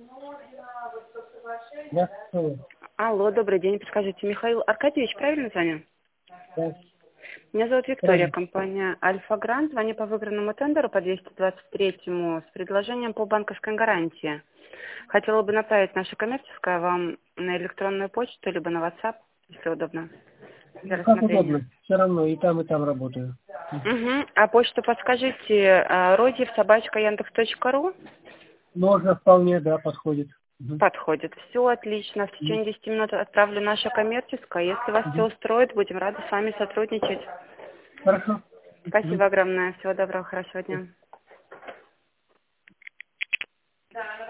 Да, Алло, добрый день. Подскажите, Михаил Аркадьевич, правильно звоню? да, Меня зовут Виктория, правильно. компания Альфа Грант. Звоню по выигранному тендеру по 223-му с предложением по банковской гарантии. Хотела бы направить наше коммерческое вам на электронную почту, либо на WhatsApp, если удобно, для Ну, как рассмотрения. удобно. Все равно и там работаю. Угу. А почту подскажите, rodiev@yandex.ru? Можно вполне, да, подходит. Мгм. Подходит. Все отлично. В Мгм. течение 10 минут отправлю наше коммерческое. Если вас все Мгм. устроит, будем рады с вами сотрудничать. Хорошо. Мгм. Спасибо огромное. Всего доброго, хорошего дня.